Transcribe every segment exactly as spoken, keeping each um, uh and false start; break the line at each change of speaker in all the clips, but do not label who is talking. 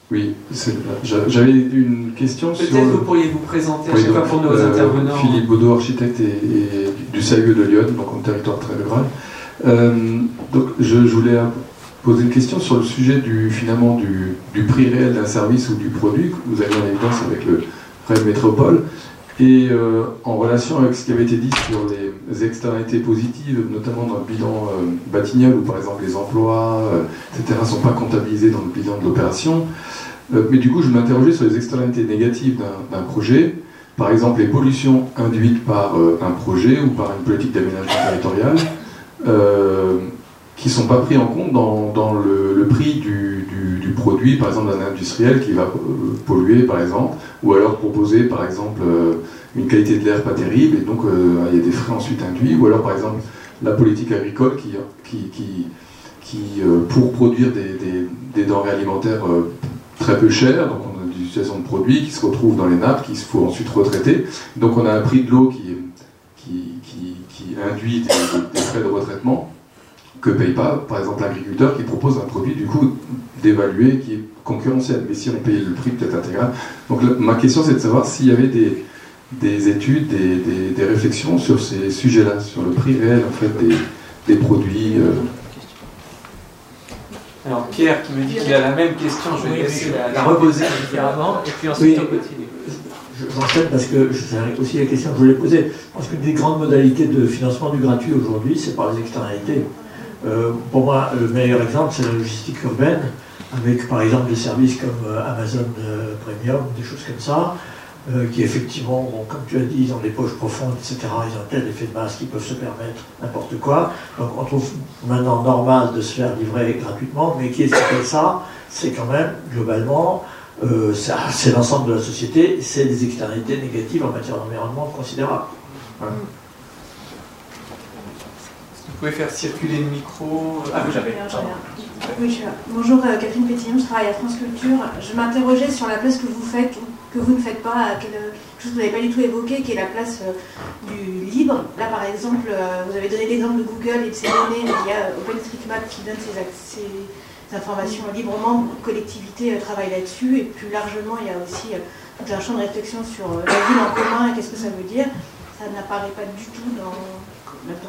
Oui, j'avais une question
Peut-être
sur...
Peut-être vous pourriez vous présenter à
oui,
chaque fois pour nos euh, intervenants.
Philippe Baudot, architecte et, et du C A U E de Lyon, donc en territoire très rural. Euh, donc je, je voulais poser une question sur le sujet du, finalement, du, du prix réel d'un service ou du produit que vous avez en évidence avec le Rennes Métropole, et euh, en relation avec ce qui avait été dit sur les externalités positives, notamment dans le bilan euh, Batignolles, où par exemple les emplois, euh, et cetera, ne sont pas comptabilisés dans le bilan de l'opération. Euh, mais du coup, je m'interrogeais sur les externalités négatives d'un projet, par exemple les pollutions induites par euh, un projet ou par une politique d'aménagement territorial, euh, qui ne sont pas pris en compte dans, dans le, le prix du, du, du produit, par exemple d'un industriel qui va euh, polluer, par exemple, ou alors proposer, par exemple, euh, une qualité de l'air pas terrible, et donc euh, il y a des frais ensuite induits, ou alors, par exemple, la politique agricole qui, qui, qui, qui euh, pour produire des, des, des denrées alimentaires euh, très peu chères, donc on a une utilisation de produits qui se retrouvent dans les nappes, qu'il faut ensuite retraiter, donc on a un prix de l'eau qui, qui, qui, qui induit des, des frais de retraitement, que ne paye pas, par exemple, l'agriculteur qui propose un produit, du coup, dévalué, qui est concurrentiel. Mais si on paye le prix peut-être intégral. Donc là, ma question, c'est de savoir s'il y avait des, des études, des, des, des réflexions sur ces sujets-là, sur le prix réel, en fait, des, des produits. Euh...
Alors, Pierre qui me dit qu'il a la même question, je vais oui, laisser la, la reposer différemment, et puis ensuite
oui,
on continue.
J'enchaîne parce que c'est aussi la question que je voulais poser. Je pense qu'une des grandes modalités de financement du gratuit aujourd'hui, c'est par les externalités. Euh, pour moi, le meilleur exemple, c'est la logistique urbaine, avec par exemple des services comme euh, Amazon euh, Premium, des choses comme ça, euh, qui effectivement, bon, comme tu as dit, ils ont des poches profondes, et cetera. Ils ont tel effet de masse qu'ils peuvent se permettre n'importe quoi. Donc on trouve maintenant normal de se faire livrer gratuitement, mais qui est-ce qui fait ça? C'est quand même, globalement, euh, c'est l'ensemble de la société, c'est des externalités négatives en matière d'environnement considérables. Voilà.
Vous pouvez faire circuler le micro. Ah, vous j'avais.
Oui, je suis là. Bonjour, euh, Catherine Pétillon, je travaille à France Culture. Je m'interrogeais sur la place que vous faites, ou que vous ne faites pas, à quelle, quelque chose que vous n'avez pas du tout évoqué, qui est la place euh, du libre. Là, par exemple, euh, vous avez donné l'exemple de Google et de ses données, mais il y a OpenStreetMap qui donne ses, ses informations librement. Beaucoup de collectivités euh, travaillent là-dessus, et plus largement, il y a aussi euh, tout un champ de réflexion sur euh, la ville en commun et qu'est-ce que ça veut dire. Ça n'apparaît pas du tout dans là-dedans.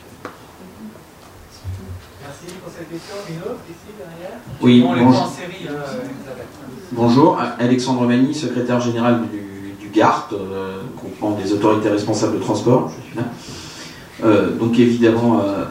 Merci pour cette question. Une autre ici derrière.
Oui,
bon,
bonjour.
En série, hein,
bonjour, Alexandre Magny, secrétaire général du, du G A R T, euh, groupement des autorités responsables de transport. Je suis là. Euh, donc évidemment euh,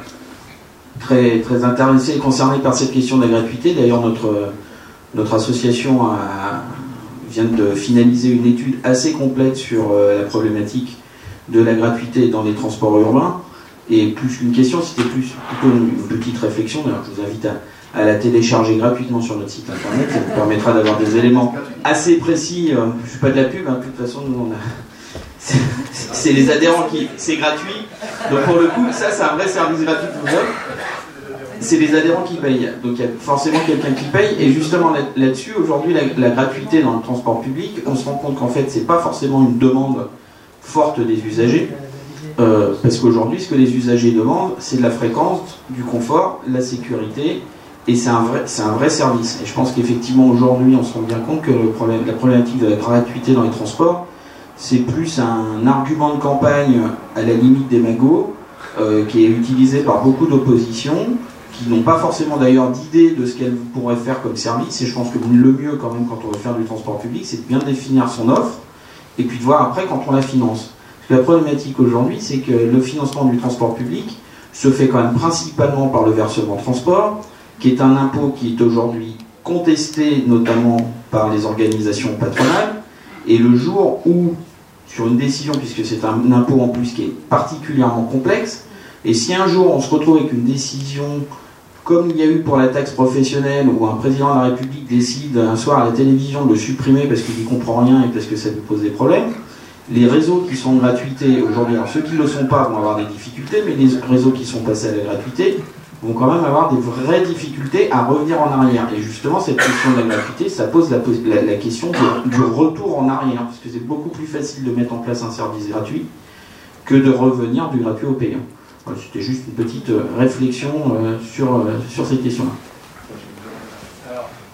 très, très intéressé et concerné par cette question de la gratuité. D'ailleurs, notre, notre association a, vient de finaliser une étude assez complète sur euh, la problématique de la gratuité dans les transports urbains. Et plus qu'une question, c'était plus plutôt une, une petite réflexion. D'ailleurs, je vous invite à, à la télécharger gratuitement sur notre site internet. Ça vous permettra d'avoir des éléments assez précis. Euh, je ne suis pas de la pub, hein, de toute façon, nous on a. C'est les adhérents qui. C'est gratuit. Donc pour le coup, ça, c'est un vrai service gratuit que vous offre. C'est les adhérents qui payent. Donc il y a forcément quelqu'un qui paye. Et justement là-dessus, aujourd'hui, la, la gratuité dans le transport public, on se rend compte qu'en fait, c'est pas forcément une demande forte des usagers. Euh, parce qu'aujourd'hui, ce que les usagers demandent, c'est de la fréquence, du confort, la sécurité, et c'est un vrai, c'est un vrai service. Et je pense qu'effectivement, aujourd'hui, on se rend bien compte que le problème, la problématique de la gratuité dans les transports, c'est plus un argument de campagne à la limite des magots, euh, qui est utilisé par beaucoup d'oppositions, qui n'ont pas forcément d'ailleurs d'idée de ce qu'elles pourraient faire comme service. Et je pense que le mieux, quand même, quand on veut faire du transport public, c'est de bien définir son offre, et puis de voir après quand on la finance. La problématique aujourd'hui, c'est que le financement du transport public se fait quand même principalement par le versement transport, qui est un impôt qui est aujourd'hui contesté notamment par les organisations patronales. Et le jour où, sur une décision, puisque c'est un impôt en plus qui est particulièrement complexe, et si un jour on se retrouve avec une décision comme il y a eu pour la taxe professionnelle, où un président de la République décide un soir à la télévision de le supprimer parce qu'il n'y comprend rien et parce que ça lui pose des problèmes, les réseaux qui sont de gratuité aujourd'hui, alors ceux qui ne le sont pas vont avoir des difficultés, mais les réseaux qui sont passés à la gratuité vont quand même avoir des vraies difficultés à revenir en arrière. Et justement, cette question de la gratuité, ça pose la, la, la question de, du retour en arrière, parce que c'est beaucoup plus facile de mettre en place un service gratuit que de revenir du gratuit au payant. Voilà, c'était juste une petite réflexion euh, sur, euh, sur ces questions-là.
Alors,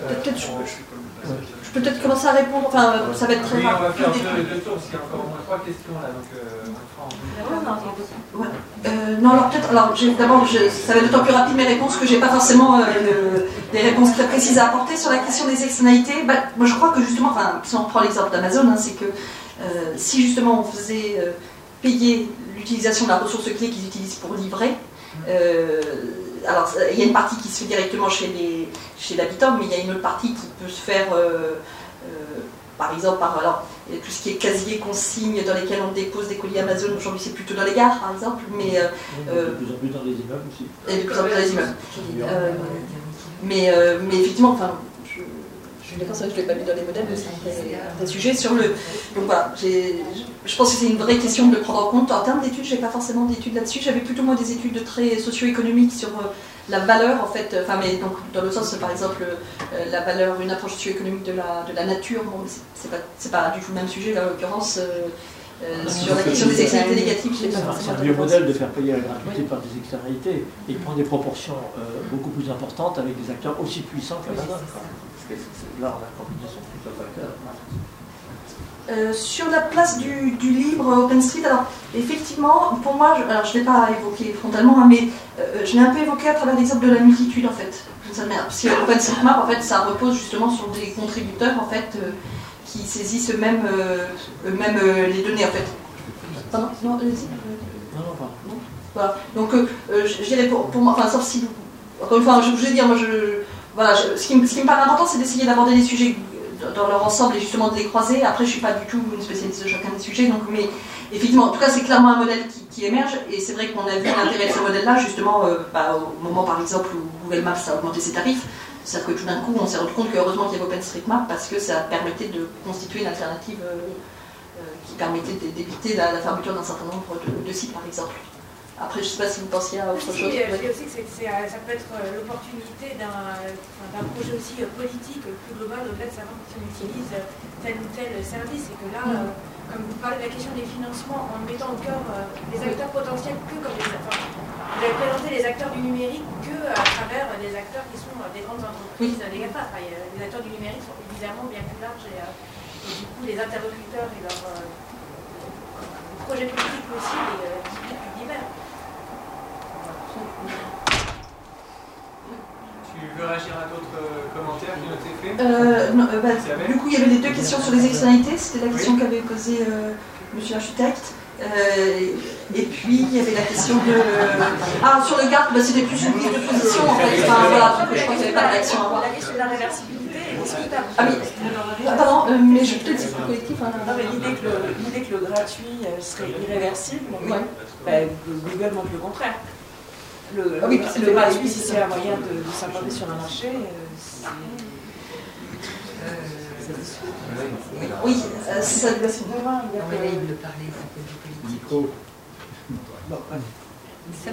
peut-être, je, je, je peux peut-être commencer à répondre, enfin ça va être très
oui,
rapide.
On va faire deux, deux tours, parce qu'il y a encore au moins trois questions là, donc euh, on fera en
ouais. euh, Non, alors peut-être, alors d'abord, ça va être d'autant plus rapide mes réponses que j'ai pas forcément euh, le, des réponses très précises à apporter sur la question des externalités. Bah, moi je crois que justement, enfin, si on prend l'exemple d'Amazon, hein, c'est que euh, si justement on faisait euh, payer l'utilisation de la ressource clé qu'ils utilisent pour livrer, euh, alors il y a une partie qui se fait directement chez les chez l'habitant, mais il y a une autre partie qui peut se faire euh, euh, par exemple par alors, tout ce qui est casier consigne dans lesquels on dépose des colis Amazon, aujourd'hui c'est plutôt dans les gares par exemple, mais euh,
de plus en plus dans les immeubles aussi.
Et de plus en plus dans les immeubles. Euh, mais, euh, mais effectivement, enfin, je, je suis d'accord, c'est vrai que je ne l'ai pas mis dans les modèles, mais c'est un vrai, un vrai sujet sur le. Donc voilà, j'ai, je pense que c'est une vraie question de prendre en compte. En termes d'études, je n'ai pas forcément d'études là-dessus. J'avais plutôt moi des études très socio-économiques sur euh, la valeur en fait. Enfin, mais donc dans le sens, par exemple, euh, la valeur, une approche socio-économique de la, de la nature. Bon, c'est, c'est pas, c'est pas du tout le même sujet là, en l'occurrence. Euh, Euh, sur la question des externalités négatives, je sais pas.
C'est un vieux modèle de faire payer la gratuité par des externalités. Et il prend des proportions euh, beaucoup plus importantes avec des acteurs aussi puissants qu'Amazon. Là, on a une combinaison tout à fait.
Euh, sur la place du, du libre OpenStreet, alors effectivement, pour moi, je, alors je ne l'ai pas évoqué frontalement, hein, mais euh, je l'ai un peu évoqué à travers l'exemple de la multitude en fait. Parce que OpenStreetMap, en fait, ça repose justement sur des contributeurs en fait. Euh, qui saisissent eux-mêmes, euh, eux-mêmes euh, les données en fait. Pardon ? Non, allez-y.
Non, non, pas.
Non. Voilà. Donc, euh, je dirais pour, pour moi, enfin, sauf si vous. Encore une fois, je, je veux dire, moi, je. Voilà, je, ce, qui me, ce qui me paraît important, c'est d'essayer d'aborder les sujets dans leur ensemble et justement de les croiser. Après, je ne suis pas du tout une spécialiste de chacun des sujets, donc, mais effectivement, en tout cas, c'est clairement un modèle qui, qui émerge et c'est vrai qu'on a vu l'intérêt de ce modèle-là, justement, euh, bah, au moment par exemple où Google Maps a augmenté ses tarifs. C'est-à-dire que tout d'un coup, on s'est rendu compte que heureusement qu'il y avait OpenStreetMap parce que ça permettait de constituer une alternative euh, euh, qui permettait d'éviter la, la fermeture d'un certain nombre de, de sites, par exemple. Après, je ne sais pas si vous pensiez à autre
oui,
chose.
Oui, je dis aussi que c'est, c'est, ça peut être l'opportunité d'un, d'un projet aussi politique plus global, au-delà de savoir si on utilise tel ou tel service. Et que là, mm. euh, comme vous parlez de la question des financements, en mettant au cœur euh, les acteurs potentiels que comme les acteurs. Vous avez présenté les acteurs du numérique que à travers des acteurs qui sont des grandes entreprises, des GAFA. Enfin, les acteurs du numérique sont évidemment bien plus larges et, euh, et du coup les interlocuteurs et leurs euh, projets politiques aussi et euh, plus divers.
Tu veux réagir à d'autres commentaires qui ont été faits
euh, non, euh, bah, Du coup, il y avait les deux questions sur les externalités. C'était la question oui. qu'avait posée euh, monsieur l'architecte. Euh, et puis il y avait la question de. Ah, sur le garde, bah, c'était plus une prise de position en fait. Enfin, voilà, donc, je crois qu'il n'y avait pas de réaction à avoir.
La question de la réversibilité est discutable.
Ah oui, ah, pardon, euh, mais je peut-être c'est pour le collectif. Hein,
non, mais l'idée que, le, l'idée que le gratuit serait irréversible, donc, ouais. bah, Google montre le contraire. Le, ah oui, le, le gratuit, si c'est un moyen de, de s'imposer sur un marché, euh, c'est.
Oui, euh, ça doit se
voir. Il est libre de parler, c'est que du politique. C'est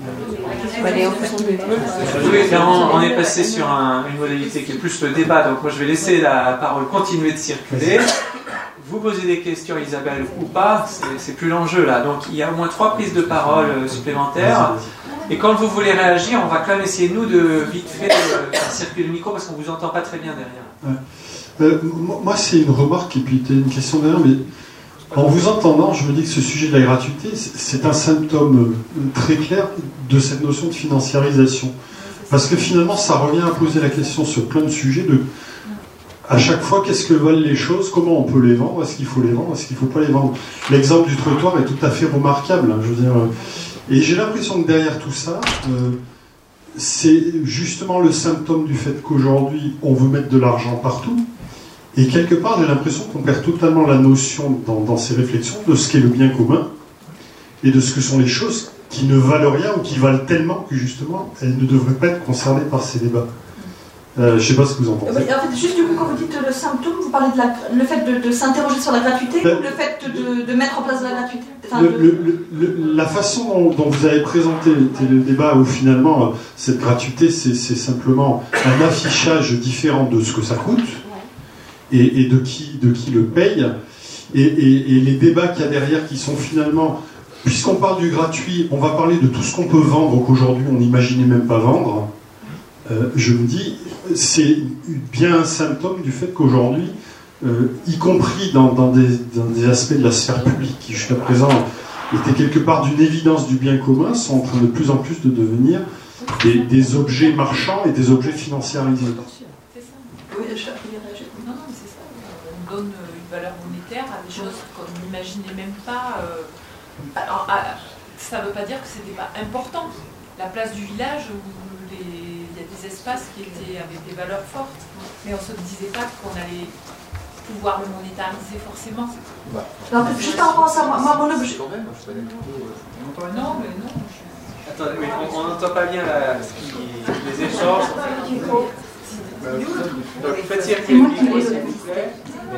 vrai.
Clairement, on est passé sur un, une modalité qui est plus le débat, donc moi je vais laisser la parole continuer de circuler. Vous posez des questions, Isabelle, ou pas, c'est, c'est plus l'enjeu là. Donc il y a au moins trois prises de parole supplémentaires. Et quand vous voulez réagir, on va quand même essayer, nous, de vite fait euh, faire circuler le micro parce qu'on ne vous entend pas très bien derrière.
Ouais. Euh, moi, c'est une remarque et puis une question derrière, mais en vous entendant, je me dis que ce sujet de la gratuité, c'est un symptôme très clair de cette notion de financiarisation. Parce que finalement, ça revient à poser la question sur plein de sujets de à chaque fois, qu'est-ce que valent les choses, comment on peut les vendre, est-ce qu'il faut les vendre, est-ce qu'il ne faut pas les vendre. L'exemple du trottoir est tout à fait remarquable, hein, je veux dire. Et j'ai l'impression que derrière tout ça, euh, c'est justement le symptôme du fait qu'aujourd'hui, on veut mettre de l'argent partout. Et quelque part, j'ai l'impression qu'on perd totalement la notion dans, dans ces réflexions de ce qu'est le bien commun et de ce que sont les choses qui ne valent rien ou qui valent tellement que justement, elles ne devraient pas être concernées par ces débats. Euh, je ne sais pas ce que vous en pensez.
Oui, en fait, juste du coup, quand vous dites le symptôme, vous parlez de la, le fait de, de s'interroger sur la gratuité ben, ou le fait de, de mettre en place de la gratuité enfin,
le,
de...
le, le, La façon dont, dont vous avez présenté le débat, où finalement, cette gratuité, c'est, c'est simplement un affichage différent de ce que ça coûte et, et de, qui, de qui le paye, et, et, et les débats qu'il y a derrière qui sont finalement, puisqu'on parle du gratuit, on va parler de tout ce qu'on peut vendre qu'aujourd'hui on n'imaginait même pas vendre. Euh, je me dis, c'est bien un symptôme du fait qu'aujourd'hui, euh, y compris dans, dans, des, dans des aspects de la sphère publique qui jusqu'à présent étaient quelque part d'une évidence du bien commun, sont en train de plus en plus de devenir des, des objets marchands et des objets financiarisés.
C'est ça. Oui, non, non, mais c'est ça. On donne une valeur monétaire à des choses qu'on n'imaginait même pas. Euh... Alors, ça ne veut pas dire que c'était pas important. La place du village où les... il y a des espaces qui étaient avec des valeurs fortes, mais on ne se disait pas qu'on allait pouvoir le monétariser forcément.
Non, juste par rapport à ça, moi, mon objet.
Non, mais non. Attendez, mais on n'entend pas bien la... les échanges. Donc, faites circuler le micro, s'il vous plaît.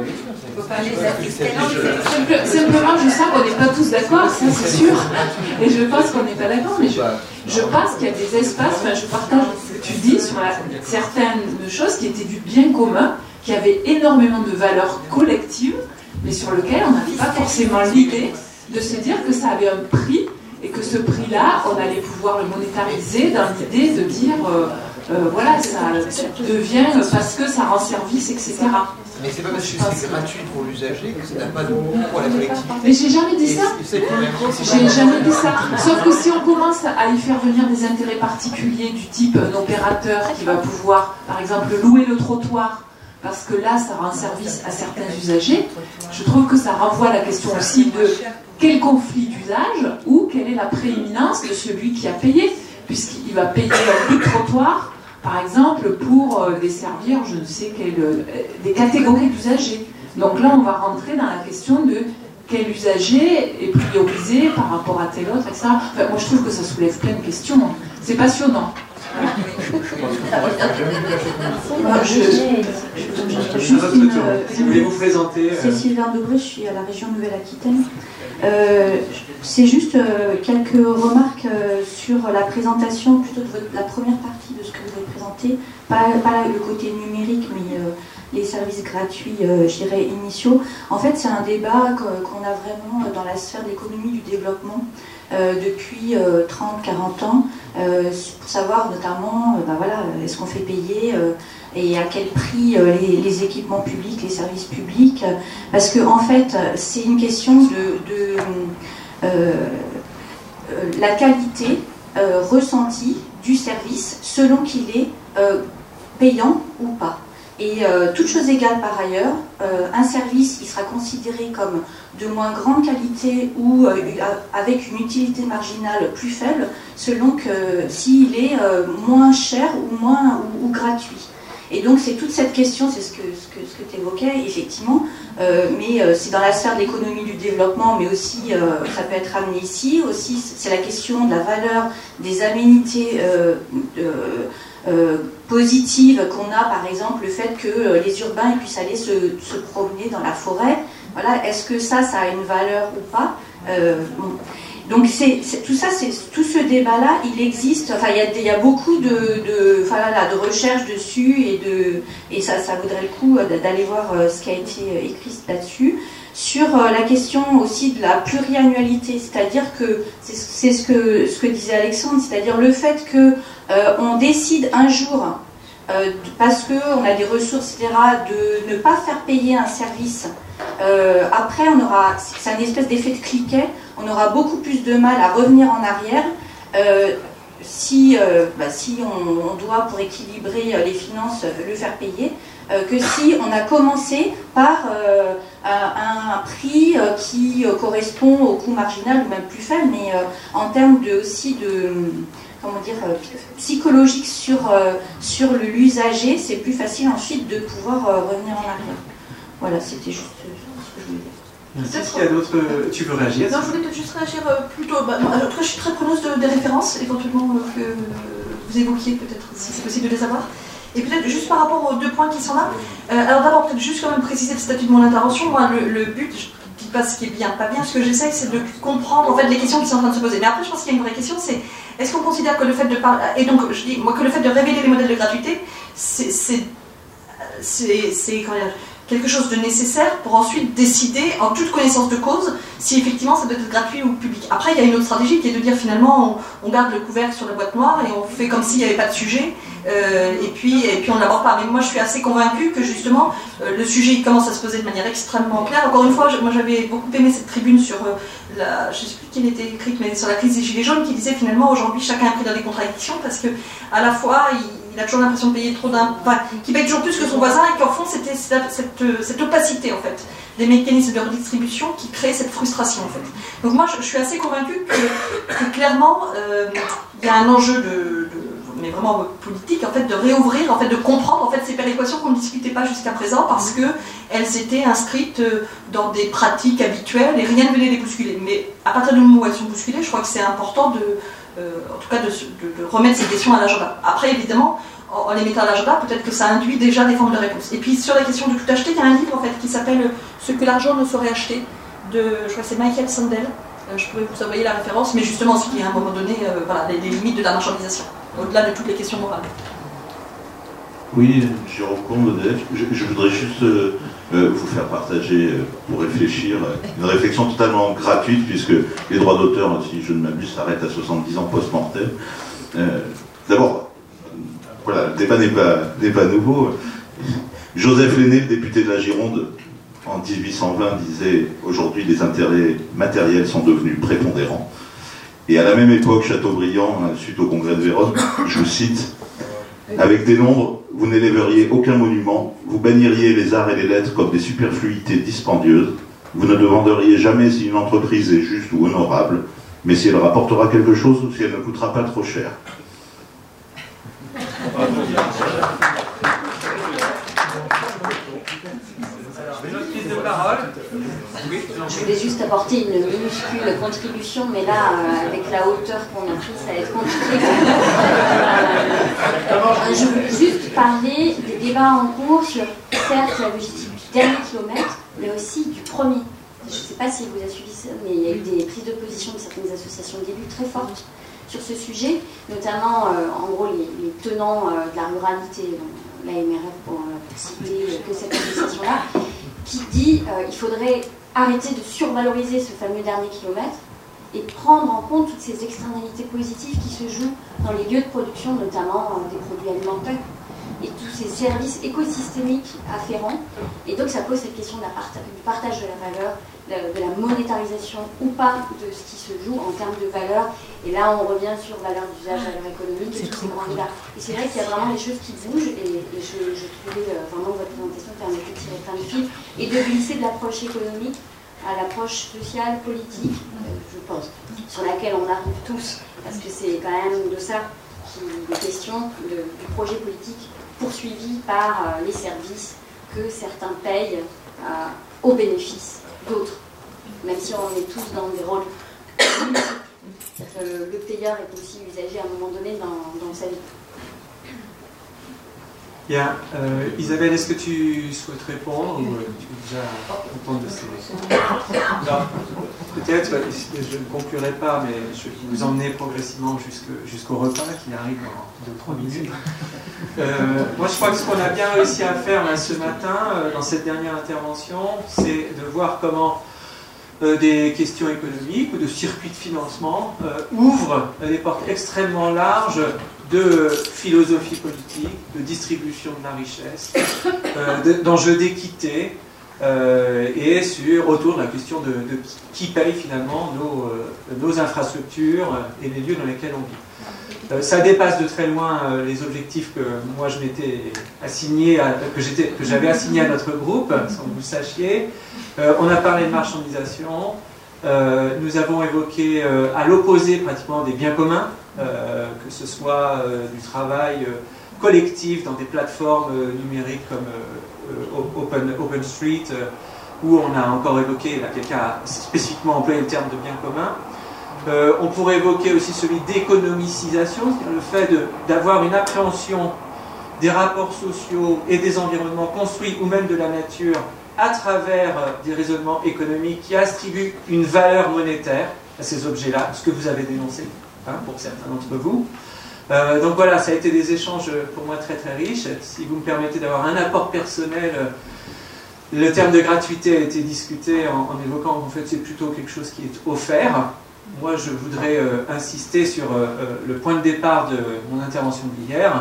Simplement, je sens qu'on n'est pas tous d'accord, ça c'est sûr, et je pense qu'on n'est pas d'accord, mais je, je pense qu'il y a des espaces, enfin je partage ce que tu dis sur la, certaines choses qui étaient du bien commun, qui avaient énormément de valeurs collectives, mais sur lesquelles on n'avait pas forcément l'idée de se dire que ça avait un prix, et que ce prix-là, on allait pouvoir le monétariser dans l'idée de dire, euh, euh, voilà, ça devient parce que ça rend service, et cetera.
Mais c'est pas parce que c'est gratuit pour l'usager que ça n'a pas de coût pour la collectivité.
Mais j'ai jamais dit ça. J'ai jamais dit ça. Sauf que si on commence à y faire venir des intérêts particuliers du type un opérateur qui va pouvoir, par exemple, louer le trottoir, parce que là, ça rend service à certains usagers, je trouve que ça renvoie à la question aussi de quel conflit d'usage ou quelle est la prééminence de celui qui a payé, puisqu'il va payer un bout de trottoir, par exemple, pour euh, desservir, je ne sais quelle, euh, des catégories d'usagers. Donc là, on va rentrer dans la question de quel usager est priorisé par rapport à tel autre, et cetera. Enfin, moi, je trouve que ça soulève plein de questions. C'est passionnant.
Je, juste une,
si vous voulez vous présenter.
C'est Sylvain Debré, je suis à la région Nouvelle-Aquitaine. Euh, c'est juste euh, quelques remarques euh, sur la présentation, plutôt de votre, la première partie de ce que vous avez présenté, pas, pas le côté numérique, mais euh, les services gratuits, euh, je dirais, initiaux. En fait, c'est un débat qu'on a vraiment dans la sphère de l'économie du développement euh, depuis euh, trente à quarante ans, euh, pour savoir notamment, euh, ben voilà, est-ce qu'on fait payer euh, et à quel prix euh, les, les équipements publics, les services publics, euh, parce que en fait, c'est une question de, de euh, euh, la qualité euh, ressentie du service selon qu'il est euh, payant ou pas. Et euh, toute chose égale par ailleurs, euh, un service il sera considéré comme de moins grande qualité ou euh, avec une utilité marginale plus faible selon que s'il est euh, moins cher ou moins ou, ou gratuit. Et donc c'est toute cette question, c'est ce que, ce que, ce que tu évoquais effectivement, euh, mais euh, c'est dans la sphère de l'économie du développement, mais aussi euh, ça peut être amené ici, aussi c'est la question de la valeur des aménités euh, de, Euh, positive qu'on a, par exemple le fait que euh, les urbains puissent aller se, se promener dans la forêt, voilà, est-ce que ça, ça a une valeur ou pas euh, bon. Donc c'est, c'est, tout ça, c'est, tout ce débat-là, il existe, enfin il y a, il y a beaucoup de, de, enfin, là, de recherches dessus et, de, et ça, ça vaudrait le coup d'aller voir euh, ce qui a été écrit là-dessus. Sur euh, la question aussi de la pluriannualité, c'est-à-dire que, c'est, c'est ce, que, ce que disait Alexandre, c'est-à-dire le fait que euh, on décide un jour, euh, parce qu'on a des ressources, et cetera, de ne pas faire payer un service, euh, après on aura, c'est un espèce d'effet de cliquet, on aura beaucoup plus de mal à revenir en arrière, euh, si, euh, bah, si on, on doit, pour équilibrer les finances, le faire payer, euh, que si on a commencé par euh, un, un prix euh, qui euh, correspond au coût marginal, ou même plus faible, mais euh, en termes de, aussi de, comment dire, euh, psychologique sur, euh, sur le, l'usager, c'est plus facile ensuite de pouvoir euh, revenir en arrière. Voilà, c'était juste euh, ce que je voulais dire.
Est-ce qu'il y a d'autres... Tu veux réagir?
Non, je voulais peut-être juste réagir euh, plutôt... Bah, en tout cas, je suis très preneuse de, des références, éventuellement, euh, que vous évoquiez, peut-être, si c'est possible de les avoir. Et peut-être juste par rapport aux deux points qui sont là. Euh, alors d'abord, peut-être juste quand même préciser le statut de mon intervention. Moi, le, le but, je ne dis pas ce qui est bien, pas bien, ce que j'essaie, c'est de comprendre en fait les questions qui sont en train de se poser. Mais après, je pense qu'il y a une vraie question, c'est est-ce qu'on considère que le fait de parler... Et donc, je dis, moi, que le fait de révéler les modèles de gratuité, c'est... c'est, c'est, c'est comment dire, quelque chose de nécessaire pour ensuite décider en toute connaissance de cause si effectivement ça doit être gratuit ou public. Après, il y a une autre stratégie qui est de dire finalement on, on garde le couvercle sur la boîte noire et on fait comme s'il n'y avait pas de sujet Euh, et, puis, et puis on ne l'aborde pas. Mais moi je suis assez convaincue que justement euh, le sujet il commence à se poser de manière extrêmement claire. Encore une fois, je, moi j'avais beaucoup aimé cette tribune sur euh, la, je ne sais plus qui était écrite, mais sur la crise des Gilets jaunes, qui disait finalement aujourd'hui chacun est pris dans des contradictions parce que à la fois il, il a toujours l'impression de payer trop d'impôts, enfin, qu'il paye toujours plus que son voisin et qu'en fond c'était cette, cette, cette opacité en fait des mécanismes de redistribution qui créent cette frustration en fait. Donc moi je, je suis assez convaincue que, que clairement euh, il y a un enjeu de, de mais vraiment politique, en fait, de réouvrir, en fait, de comprendre en fait, ces péréquations qu'on ne discutait pas jusqu'à présent parce qu'elles étaient inscrites dans des pratiques habituelles et rien ne venait les bousculer. Mais à partir du moment où elles sont bousculées, je crois que c'est important de, euh, en tout cas, de, de, de remettre ces questions à l'agenda. Après, évidemment, en, en les mettant à l'agenda, peut-être que ça induit déjà des formes de réponse. Et puis, sur la question de tout acheter, il y a un livre, en fait, qui s'appelle « Ce que l'argent ne saurait acheter » de, je crois que c'est Michael Sandel. Euh, je pourrais vous envoyer la référence, mais justement, ce qui est à un moment donné, euh, voilà, les, les limites de la marchandisation. Au-delà de toutes les questions morales.
Oui, Jérôme Combe, je, je voudrais juste euh, vous faire partager, euh, pour réfléchir, euh, une réflexion totalement gratuite, puisque les droits d'auteur, si je ne m'abuse, s'arrêtent à soixante-dix ans post-mortem. Euh, D'abord, voilà, le débat n'est pas, n'est pas nouveau. Joseph Lenné, le député de la Gironde, en dix-huit cent vingt, disait « Aujourd'hui, les intérêts matériels sont devenus prépondérants ». Et à la même époque, Chateaubriand, suite au congrès de Vérone, je vous cite, « Avec des nombres, vous n'élèveriez aucun monument, vous banniriez les arts et les lettres comme des superfluités dispendieuses, vous ne demanderiez jamais si une entreprise est juste ou honorable, mais si elle rapportera quelque chose ou si elle ne coûtera pas trop cher. »
Je voulais juste apporter une minuscule contribution, mais là, euh, avec la hauteur qu'on a prise, ça va être compliqué. Euh, je voulais juste parler des débats en cours sur, certes, la logistique du dernier kilomètre, mais aussi du premier. Je ne sais pas si vous avez suivi ça, mais il y a eu des prises de position de certaines associations d'élus très fortes sur ce sujet, notamment, euh, en gros, les, les tenants euh, de la ruralité, la M R F pour, euh, pour citer que cette association-là, qui dit euh, qu'il faudrait arrêter de survaloriser ce fameux dernier kilomètre et prendre en compte toutes ces externalités positives qui se jouent dans les lieux de production, notamment euh, des produits alimentaires et tous ces services écosystémiques afférents. Et donc ça pose cette question de la parta- du partage de la valeur, de, de la monétarisation ou pas de ce qui se joue en termes de valeur. Et là on revient sur valeur d'usage, valeur économique et tous ces grands débats. Et c'est vrai qu'il y a vraiment des choses qui bougent et, et je, je trouvais euh, vraiment que votre présentation permettait de tirer plein de fils et de glisser de l'approche économique à l'approche sociale, politique, euh, je pense, sur laquelle on arrive tous, parce que c'est quand même de ça qu'il est question, de, du projet politique poursuivi par euh, les services que certains payent euh, au bénéfice d'autres, même si on est tous dans des rôles multiples. Euh, le payeur est aussi usagé à un moment donné dans, dans sa vie.
Bien. Euh, Isabelle, est-ce que tu souhaites répondre ou euh, tu veux déjà entendre de ces... Non, peut-être, je ne conclurai pas, mais je vais vous emmener progressivement jusqu'au, jusqu'au repas qui arrive dans deux trois minutes. Euh, moi, je crois que ce qu'on a bien réussi à faire là, ce matin, euh, dans cette dernière intervention, c'est de voir comment euh, des questions économiques ou de circuits de financement euh, ouvrent des portes extrêmement larges de philosophie politique, de distribution de la richesse, euh, de, d'enjeux d'équité, euh, et sur, autour de la question de, de qui paye finalement nos, euh, nos infrastructures et les lieux dans lesquels on vit. Euh, ça dépasse de très loin euh, les objectifs que moi je m'étais assigné, à, que, j'étais, que j'avais assignés à notre groupe, sans que vous le sachiez. Euh, on a parlé de marchandisation, euh, nous avons évoqué euh, à l'opposé pratiquement des biens communs, Euh, que ce soit euh, du travail euh, collectif dans des plateformes euh, numériques comme euh, Open, OpenStreet, euh, où on a encore évoqué, là quelqu'un a spécifiquement employé le terme de bien commun. Euh, on pourrait évoquer aussi celui d'économicisation, c'est-à-dire le fait de, d'avoir une appréhension des rapports sociaux et des environnements construits ou même de la nature à travers euh, des raisonnements économiques qui attribuent une valeur monétaire à ces objets-là, ce que vous avez dénoncé. Pour certains d'entre vous. Euh, donc voilà, ça a été des échanges pour moi très très riches. Si vous me permettez d'avoir un apport personnel, le terme de gratuité a été discuté en, en évoquant qu'en fait c'est plutôt quelque chose qui est offert. Moi je voudrais euh, insister sur euh, le point de départ de mon intervention d'hier.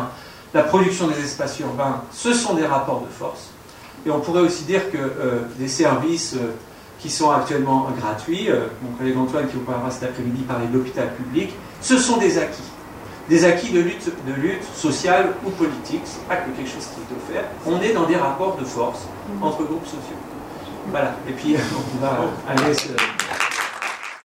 la production des espaces urbains, ce sont des rapports de force. Et on pourrait aussi dire que euh, des services euh, qui sont actuellement gratuits, euh, mon collègue Antoine qui vous parlera cet après-midi parlait de l'hôpital public, ce sont des acquis. Des acquis de lutte, de lutte sociale ou politique, c'est pas que quelque chose qui est offert. On est dans des rapports de force entre groupes sociaux. Voilà, et puis on va aller se...